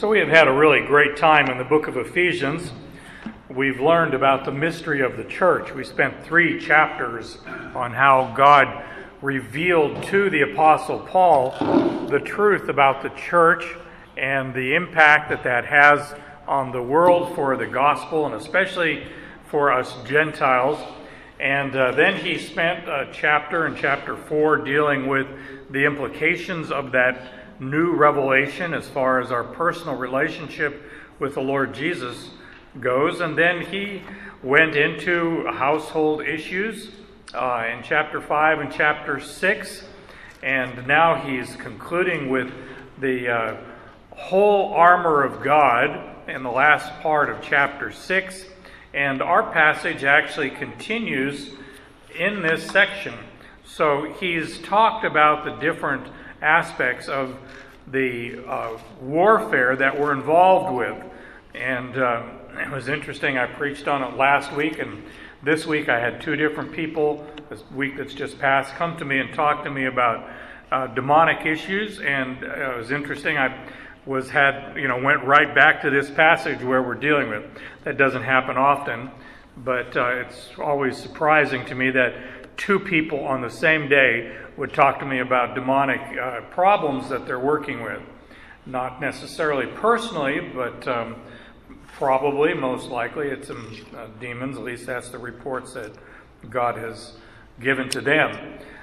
So we have had a really great time in the book of Ephesians. We've learned about the mystery of the church. We spent 3 chapters on how God revealed to the Apostle Paul the truth about the church and the impact that that has on the world for the gospel and especially for us Gentiles. And then he spent a chapter in chapter 4 dealing with the implications of that new revelation as far as our personal relationship with the Lord Jesus goes. And then he went into household issues in chapter 5 and chapter 6. And now he's concluding with the whole armor of God in the last part of chapter 6. And our passage actually continues in this section. So he's talked about the different aspects of the warfare that we're involved with. And it was interesting. I preached on it last week, and this week I had 2 different people, this week that's just passed, come to me and talk to me about demonic issues. And it was interesting. I went right back to this passage where we're dealing with. That doesn't happen often, but it's always surprising to me that 2 people on the same day would talk to me about demonic problems that they're working with. Not necessarily personally, but probably, most likely, it's some demons. At least that's the reports that God has given to them.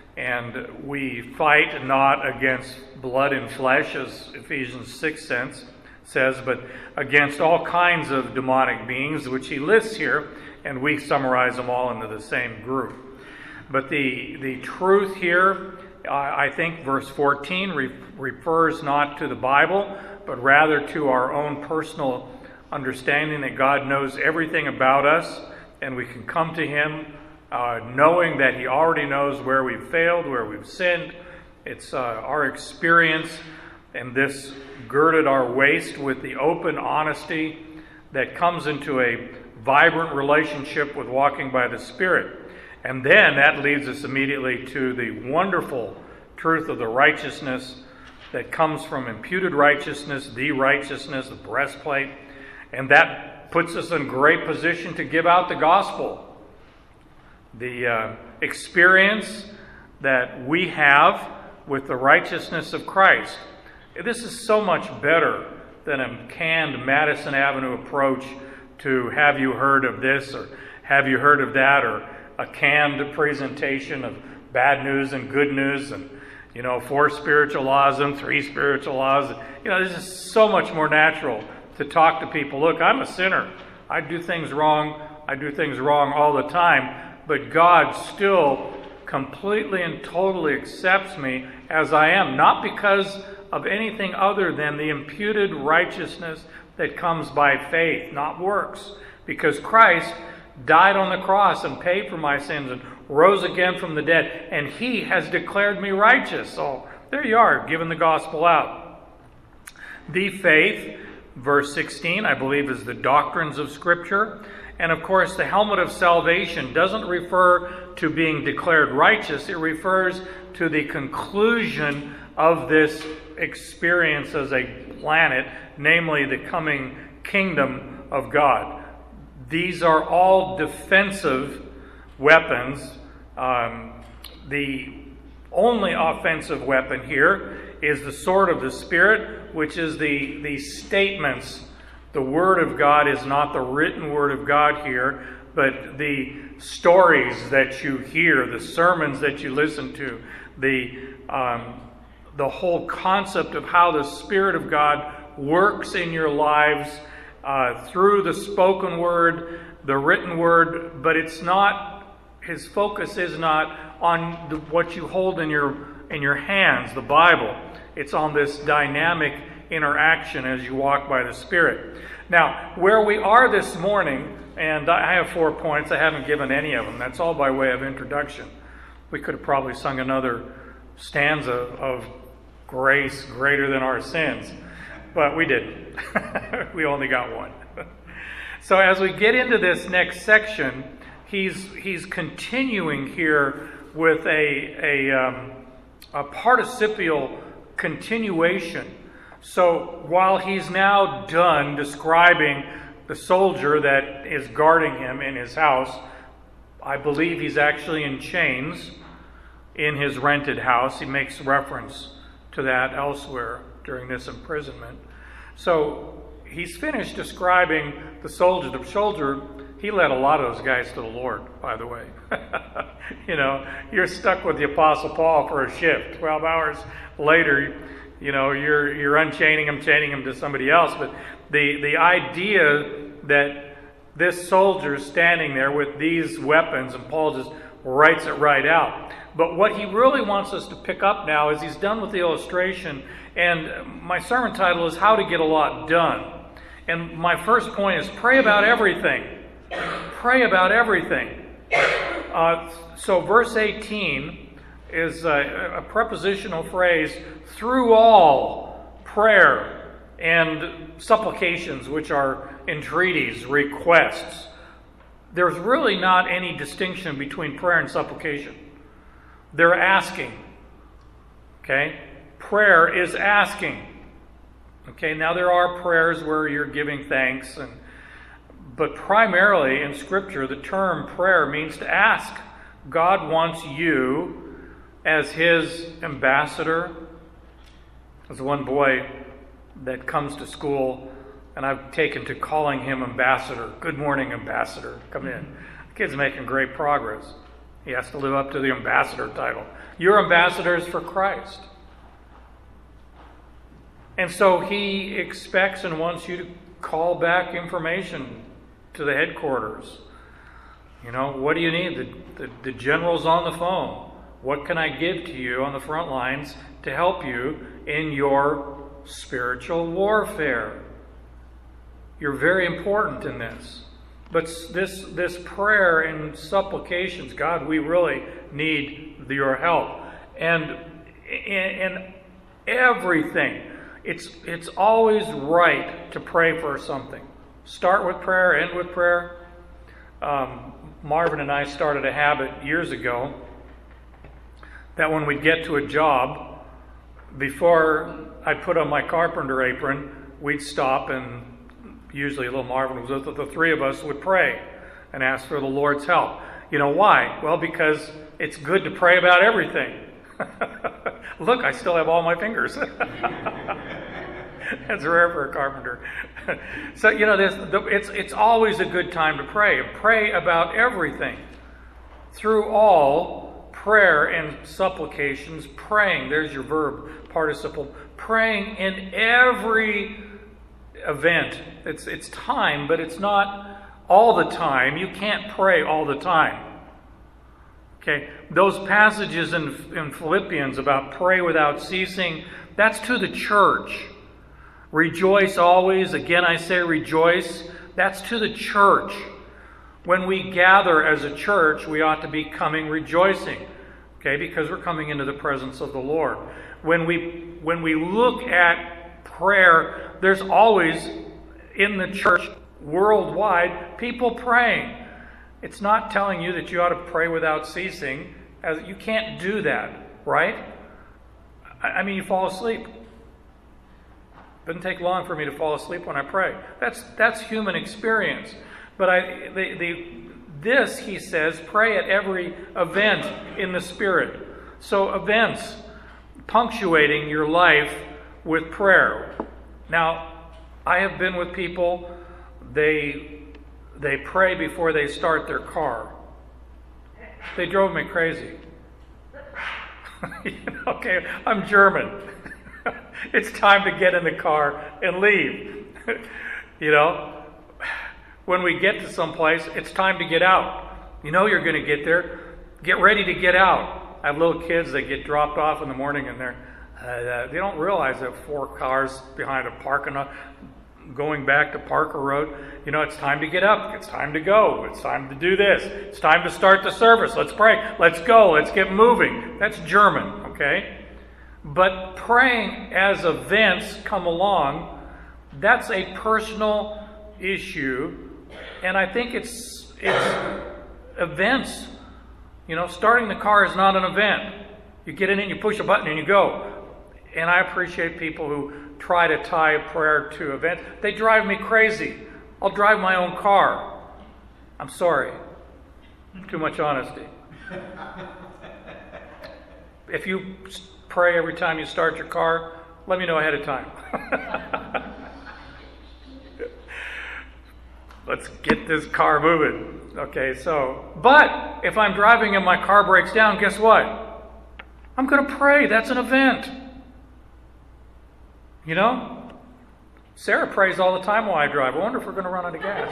And we fight not against blood and flesh, as Ephesians 6 says, but against all kinds of demonic beings, which he lists here, and we summarize them all into the same group. But the truth here, I think verse 14 refers not to the Bible, but rather to our own personal understanding that God knows everything about us, and we can come to him knowing that he already knows where we've failed, where we've sinned. It's our experience, and this girded our waist with the open honesty that comes into a vibrant relationship with walking by the Spirit. And then that leads us immediately to the wonderful truth of the righteousness that comes from imputed righteousness, the breastplate. And that puts us in great position to give out the gospel. The experience that we have with the righteousness of Christ. This is so much better than a canned Madison Avenue approach to have you heard of this or have you heard of that, or a canned presentation of bad news and good news and 4 spiritual laws and 3 spiritual laws. This is so much more natural to talk to people. Look, I'm a sinner. I do things wrong. I do things wrong all the time. But God still completely and totally accepts me as I am, not because of anything other than the imputed righteousness that comes by faith, not works. Because Christ died on the cross and paid for my sins and rose again from the dead, and he has declared me righteous. So there you are, giving the gospel out. The faith, verse 16, I believe, is the doctrines of Scripture. And of course, the helmet of salvation doesn't refer to being declared righteous. It refers to the conclusion of this experience as a planet, namely the coming kingdom of God. These are all defensive weapons. The only offensive weapon here is the sword of the Spirit, which is the statements. The Word of God is not the written Word of God here, but the stories that you hear, the sermons that you listen to, the whole concept of how the Spirit of God works in your lives through the spoken word, the written word, but it's not, his focus is not on what you hold in your hands, the Bible. It's on this dynamic interaction as you walk by the Spirit. Now, where we are this morning, and I have 4 points, I haven't given any of them. That's all by way of introduction. We could have probably sung another stanza of grace greater than our sins, but we didn't. We only got one. So as we get into this next section, he's continuing here with a participial continuation So while he's now done describing the soldier that is guarding him in his house, I believe he's actually in chains in his rented house. He makes reference to that elsewhere during this imprisonment. So he's finished describing the soldier. The soldier, he led a lot of those guys to the Lord, by the way. You know, you're stuck with the Apostle Paul for a shift. 12 hours later, you know, you're unchaining him, chaining him to somebody else. But the idea that this soldier's standing there with these weapons, and Paul just writes it right out. But what he really wants us to pick up now is he's done with the illustration, and my sermon title is How to Get a Lot Done. And my first point is pray about everything. Pray about everything. So verse 18 is a prepositional phrase, through all prayer and supplications, which are entreaties, requests. There's really not any distinction between prayer and supplication. They're asking. Okay? Prayer is asking. Okay, now there are prayers where you're giving thanks, but primarily in Scripture, the term prayer means to ask. God wants you as His ambassador. There's one boy that comes to school, and I've taken to calling him ambassador. Good morning, ambassador. Come in. The kid's making great progress. He has to live up to the ambassador title. You're ambassadors for Christ. And so he expects and wants you to call back information to the headquarters. You know, what do you need? The general's on the phone. What can I give to you on the front lines to help you in your spiritual warfare? You're very important in this. But this prayer and supplications, God, we really need your help. And in everything, it's always right to pray for something. Start with prayer, end with prayer. Marvin and I started a habit years ago that when we'd get to a job, before I'd put on my carpenter apron, we'd stop, and usually little Marvin was with the three of us would pray and ask for the Lord's help. You know why? Well, because it's good to pray about everything. Look, I still have all my fingers. That's rare for a carpenter. So, you know, it's always a good time to pray. Pray about everything. Through all prayer and supplications, praying. There's your verb participle. Praying in every event. It's time, but it's not all the time. You can't pray all the time. Okay, those passages in Philippians about pray without ceasing, that's to the church. Rejoice always. Again, I say rejoice. That's to the church. When we gather as a church, we ought to be coming rejoicing. Okay, because we're coming into the presence of the Lord. When we look at prayer, there's always in the church worldwide people praying. It's not telling you that you ought to pray without ceasing. As you can't do that, right? I mean, you fall asleep. Doesn't take long for me to fall asleep when I pray. That's human experience. But this, he says, pray at every event in the Spirit. So events, punctuating your life with prayer. Now, I have been with people, they pray before they start their car. They drove me crazy. Okay, I'm German. It's time to get in the car and leave. You know, when we get to some place, it's time to get out. You know you're going to get there. Get ready to get out. I have little kids that get dropped off in the morning, and they don't realize that 4 cars behind a parking lot going back to Parker Road. You know, it's time to get up. It's time to go. It's time to do this. It's time to start the service. Let's pray. Let's go. Let's get moving. That's German, okay? But praying as events come along, that's a personal issue. And I think it's events. You know, starting the car is not an event. You get in it, you push a button, and you go. And I appreciate people who try to tie a prayer to events. They drive me crazy. I'll drive my own car. I'm sorry. Too much honesty. If you pray every time you start your car, let me know ahead of time. Let's get this car moving. Okay, but if I'm driving and my car breaks down, guess what? I'm going to pray. That's an event. You know? Sarah prays all the time while I drive. I wonder if we're going to run out of gas.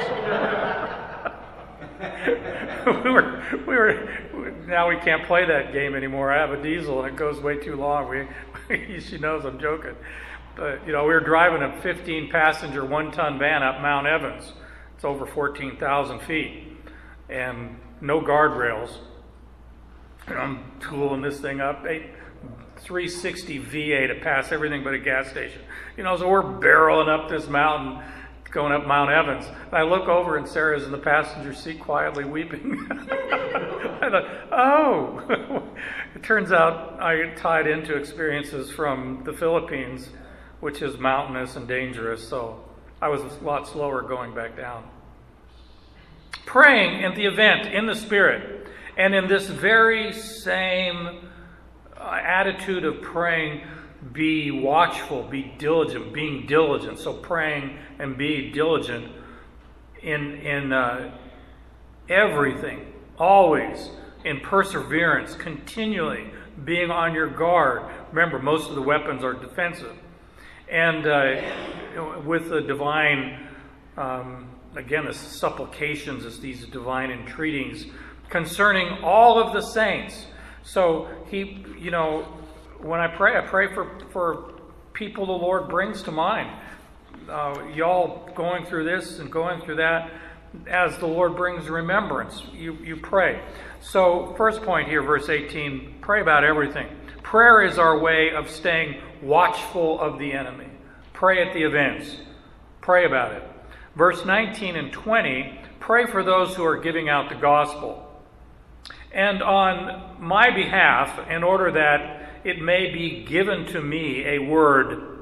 Now we can't play that game anymore. I have a diesel and it goes way too long. She knows I'm joking. But, we were driving a 15-passenger, 1-ton van up Mount Evans. It's over 14,000 feet. And no guardrails. And I'm tooling this thing up. 360 VA to pass everything but a gas station. So we're barreling up this mountain, going up Mount Evans. And I look over and Sarah's in the passenger seat quietly weeping. I thought, oh. It turns out I tied into experiences from the Philippines, which is mountainous and dangerous, so I was a lot slower going back down. Praying at the event in the Spirit, and in this very same attitude of praying, be watchful, be diligent, being diligent. So praying and be diligent in everything, always, in perseverance, continually being on your guard. Remember, most of the weapons are defensive. And with the divine, again, the supplications, it's these divine entreaties concerning all of the saints. So when I pray for people the Lord brings to mind. Y'all going through this and going through that, as the Lord brings remembrance, you pray. So first point here, verse 18, pray about everything. Prayer is our way of staying watchful of the enemy. Pray at the events. Pray about it. Verse 19 and 20, pray for those who are giving out the gospel. And on my behalf, in order that it may be given to me a word,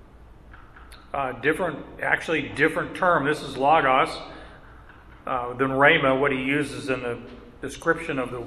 different term. This is logos than rhema, what he uses in the description of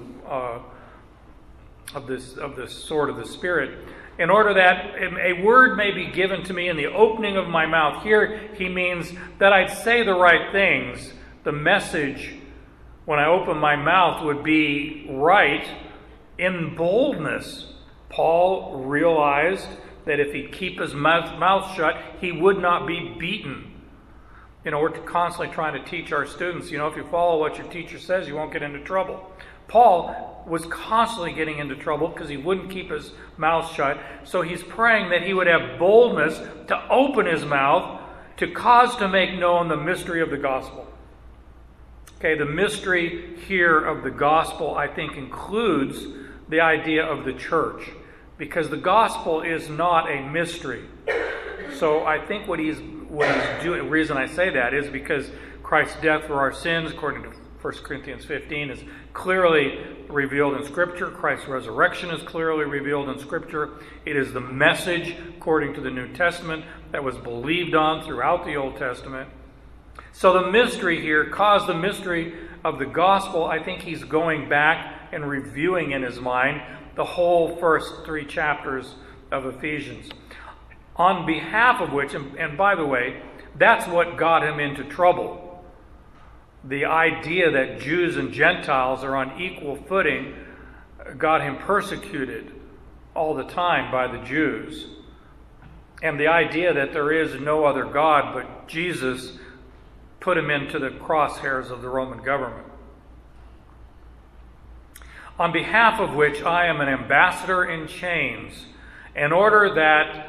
the sword of the Spirit. In order that a word may be given to me in the opening of my mouth. Here he means that I'd say the right things. The message, when I open my mouth, would be right in boldness. Paul realized that if he'd keep his mouth shut, he would not be beaten. We're constantly trying to teach our students, if you follow what your teacher says, you won't get into trouble. Paul was constantly getting into trouble because he wouldn't keep his mouth shut. So he's praying that he would have boldness to open his mouth to cause to make known the mystery of the gospel. Okay, the mystery here of the gospel, I think, includes the idea of the church, because the gospel is not a mystery. So I think what he's doing, the reason I say that is because Christ's death for our sins, according to 1 Corinthians 15, is clearly revealed in Scripture. Christ's resurrection is clearly revealed in Scripture. It is the message, according to the New Testament, that was believed on throughout the Old Testament. So the mystery here, the mystery of the gospel, I think he's going back and reviewing in his mind the whole first 3 chapters of Ephesians. On behalf of which, and by the way, that's what got him into trouble. The idea that Jews and Gentiles are on equal footing got him persecuted all the time by the Jews. And the idea that there is no other God but Jesus put him into the crosshairs of the Roman government. On behalf of which I am an ambassador in chains, in order that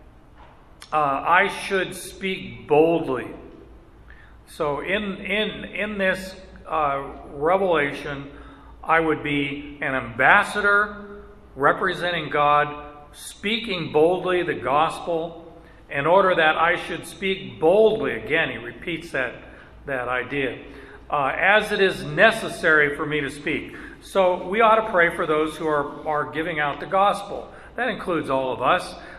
I should speak boldly. So in this revelation, I would be an ambassador representing God, speaking boldly the gospel, in order that I should speak boldly. Again, he repeats that idea. As it is necessary for me to speak. So we ought to pray for those who are giving out the gospel. That includes all of us.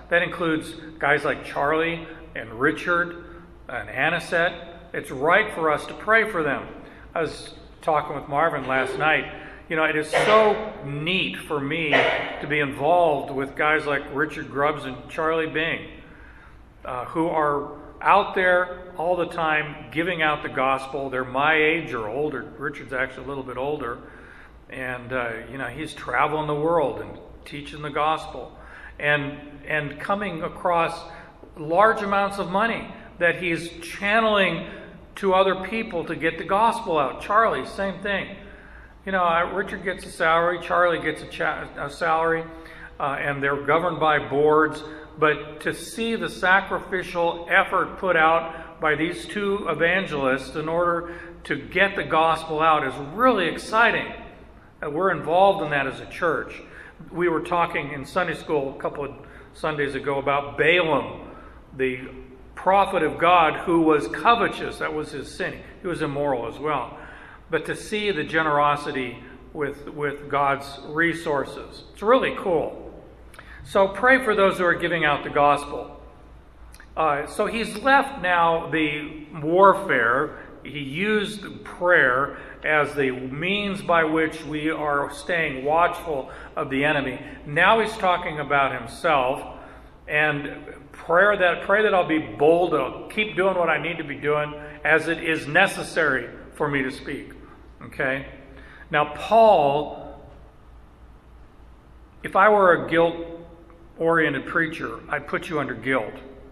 That includes guys like Charlie and Richard and Anisette. It's right for us to pray for them. I was talking with Marvin last night. It is so neat for me to be involved with guys like Richard Grubbs and Charlie Bing, who are out there all the time giving out the gospel. They're my age or older. Richard's actually a little bit older. And, he's traveling the world and teaching the gospel and coming across large amounts of money that he's channeling to other people to get the gospel out. Charlie, same thing. Richard gets a salary, Charlie gets a salary, and they're governed by boards. But to see the sacrificial effort put out by these two evangelists in order to get the gospel out is really exciting. We're involved in that as a church. We were talking in Sunday school a couple of Sundays ago about Balaam, the prophet of God who was covetous. That was his sin. He was immoral as well. But to see the generosity with God's resources, it's really cool. So pray for those who are giving out the gospel. So he's left now the warfare. He used prayer as the means by which we are staying watchful of the enemy. Now he's talking about himself and pray that I'll be bold, I'll keep doing what I need to be doing as it is necessary for me to speak. Okay? Now Paul, if I were a guilt-oriented preacher, I'd put you under guilt.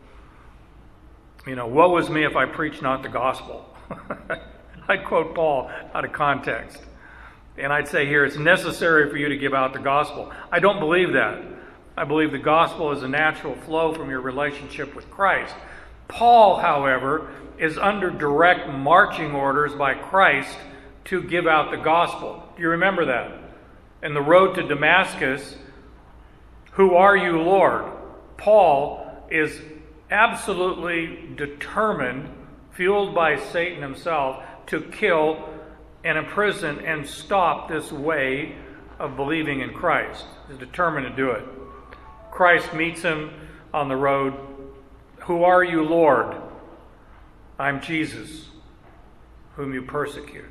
Woe was me if I preach not the gospel. I'd quote Paul out of context. And I'd say here, it's necessary for you to give out the gospel. I don't believe that. I believe the gospel is a natural flow from your relationship with Christ. Paul, however, is under direct marching orders by Christ to give out the gospel. Do you remember that? In the road to Damascus, who are you, Lord? Paul is absolutely determined, fueled by Satan himself, to kill and imprison and stop this way of believing in Christ. He's determined to do it. Christ meets him on the road. Who are you, Lord? I'm Jesus, whom you persecute.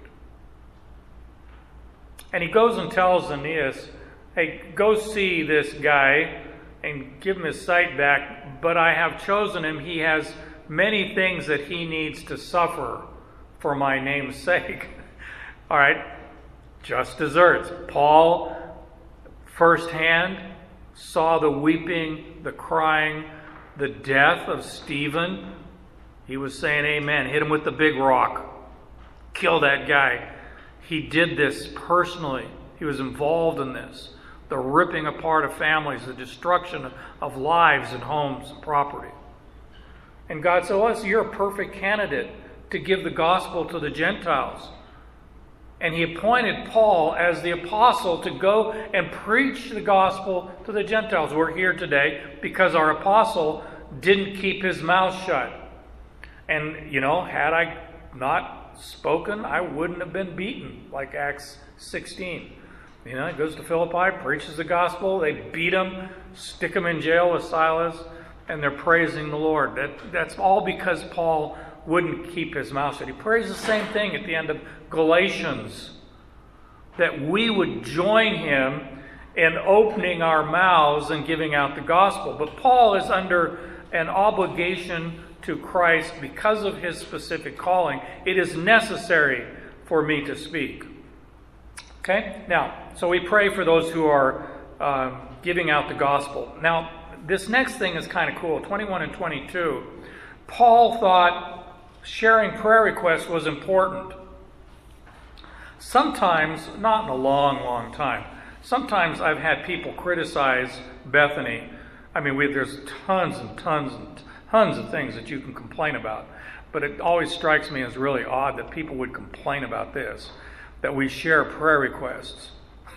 And he goes and tells Aeneas, hey, go see this guy and give him his sight back, but I have chosen him. He has many things that he needs to suffer for my name's sake. All right, just deserts. Paul, firsthand, saw the weeping, the crying, the death of Stephen. He was saying amen. Hit him with the big rock. Kill that guy. He did this personally. He was involved in this. The ripping apart of families, the destruction of lives and homes and property. And God said, well, you're a perfect candidate to give the gospel to the Gentiles. And he appointed Paul as the apostle to go and preach the gospel to the Gentiles. We're here today because our apostle didn't keep his mouth shut. And, had I not spoken, I wouldn't have been beaten, like Acts 16. He goes to Philippi, preaches the gospel, they beat him, stick him in jail with Silas, and they're praising the Lord. That's all because Paul wouldn't keep his mouth shut. He prays the same thing at the end of Galatians, that we would join him in opening our mouths and giving out the gospel. But Paul is under an obligation to Christ because of his specific calling. It is necessary for me to speak. Okay? Now, so we pray for those who are giving out the gospel. Now, this next thing is kind of cool. 21 and 22. Paul thought sharing prayer requests was important. Sometimes, not in a long, long time, sometimes I've had people criticize Bethany. I mean, there's tons and tons and tons of things that you can complain about. But it always strikes me as really odd that people would complain about this, that we share prayer requests.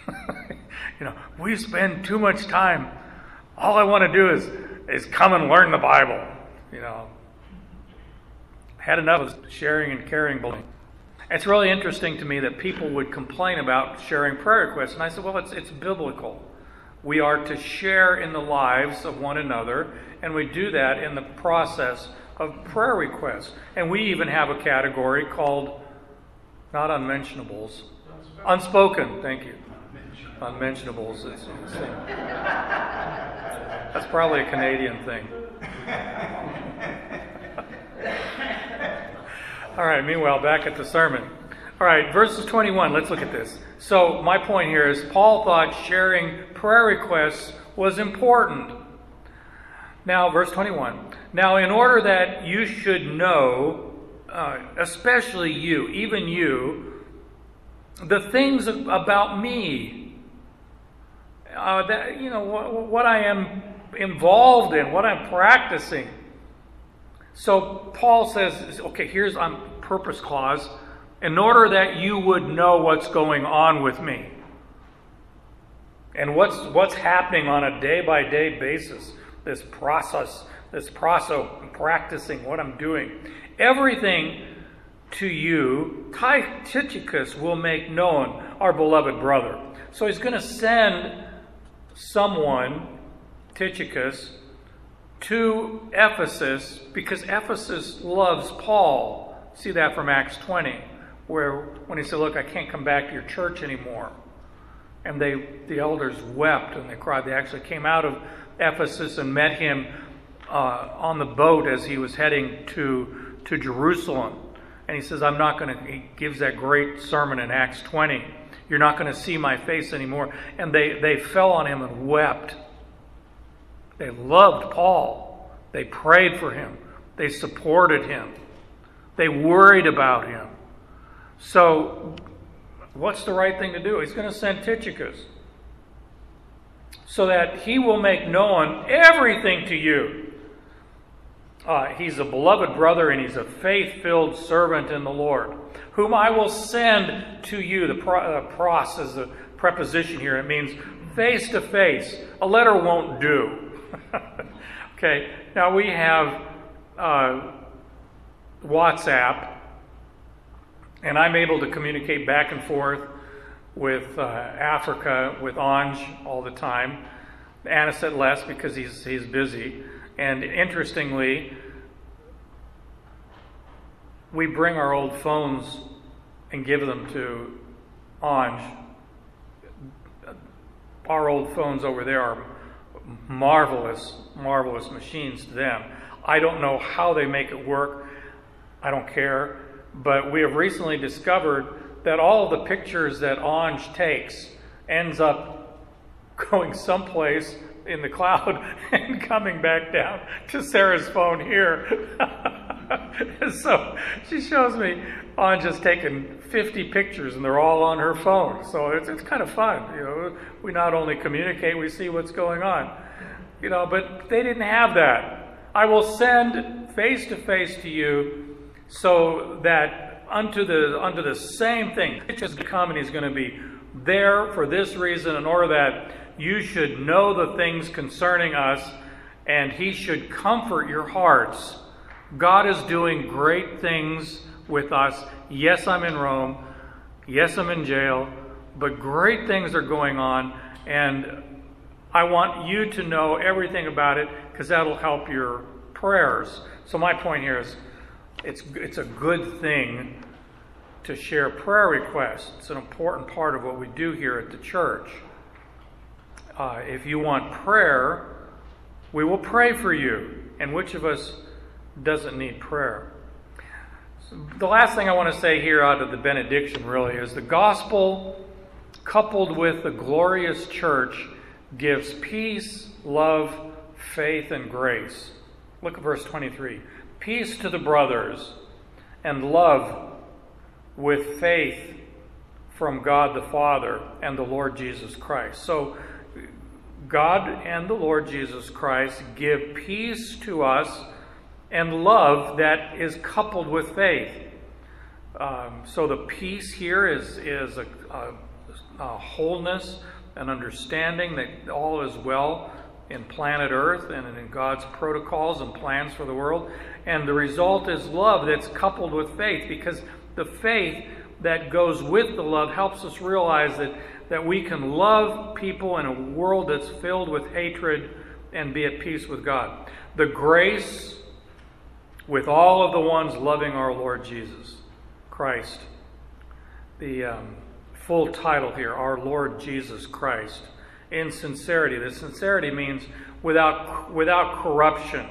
We spend too much time. All I want to do is come and learn the Bible. Had enough of sharing and carrying bullying. It's really interesting to me that people would complain about sharing prayer requests. And I said, well, it's biblical. We are to share in the lives of one another, and we do that in the process of prayer requests. And we even have a category called, not unmentionables, unspoken, thank you. Unmentionables is the same. That's probably a Canadian thing. All right, meanwhile, back at the sermon. All right, verses 21, let's look at this. So my point here is Paul thought sharing prayer requests was important. Now, verse 21. Now, in order that you should know, especially you, even you, the things about me, that what I am involved in, what I'm practicing. So Paul says, okay, here's on purpose clause, in order that you would know what's going on with me. And what's happening on a day-by-day basis, this process practicing what I'm doing. Everything to you, Tychicus will make known, our beloved brother. So he's going to send someone, Tychicus, to Ephesus, because Ephesus loves Paul. See that from Acts 20, where when he said, look, I can't come back to your church anymore. And the elders wept and they cried. They actually came out of Ephesus and met him on the boat as he was heading to Jerusalem. And he says, he gives that great sermon in Acts 20. You're not going to see my face anymore. And they fell on him and wept. They loved Paul. They prayed for him. They supported him. They worried about him. So, what's the right thing to do? He's going to send Tychicus so that he will make known everything to you. He's a beloved brother and he's a faith-filled servant in the Lord, whom I will send to you. The pros is a preposition here. It means face to face. A letter won't do. Okay, now we have WhatsApp, and I'm able to communicate back and forth with Africa, with Anj all the time. Anisette less because he's busy. And interestingly, we bring our old phones and give them to Anj. Our old phones over there are marvelous machines to them. I don't know how they make it work. I don't care. But we have recently discovered that all of the pictures that Anj takes ends up going someplace in the cloud and coming back down to Sarah's phone here. So she shows me Anj has taken 50 pictures and they're all on her phone. So it's kind of fun. We not only communicate, we see what's going on. But they didn't have that. I will send face to face to you so that unto the same thing. It's just come and he's going to be there for this reason, in order that you should know the things concerning us, and he should comfort your hearts. God is doing great things with us. Yes, I'm in Rome. Yes, I'm in jail. But great things are going on, and I want you to know everything about it, because that'll help your prayers. So my point here is, it's a good thing to share prayer requests. It's an important part of what we do here at the church. If you want prayer, we will pray for you. And which of us doesn't need prayer? So the last thing I want to say here out of the benediction really is the gospel coupled with the glorious church gives peace, love, faith, and grace. Look at verse 23. Peace to the brothers and love with faith from God the Father and the Lord Jesus Christ. So God and the Lord Jesus Christ give peace to us and love that is coupled with faith. So the peace here is a wholeness, an understanding that all is well in planet Earth and in God's protocols and plans for the world. And the result is love that's coupled with faith, because the faith that goes with the love helps us realize that we can love people in a world that's filled with hatred and be at peace with God. The grace with all of the ones loving our Lord Jesus Christ. The full title here, Our Lord Jesus Christ. In sincerity. The sincerity means without corruption.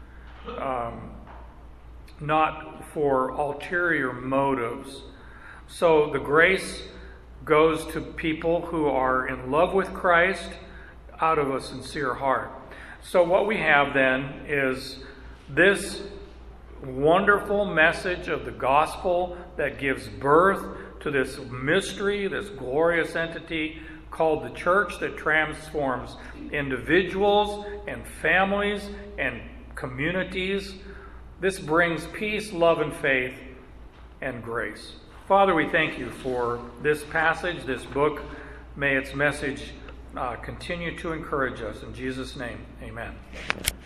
Not for ulterior motives. So the grace goes to people who are in love with Christ out of a sincere heart. So what we have then is this wonderful message of the gospel that gives birth to this mystery, this glorious entity called the church that transforms individuals and families and communities. This brings peace, love, and faith, and grace. Father, we thank you for this passage, this book. May its message continue to encourage us. In Jesus' name, amen.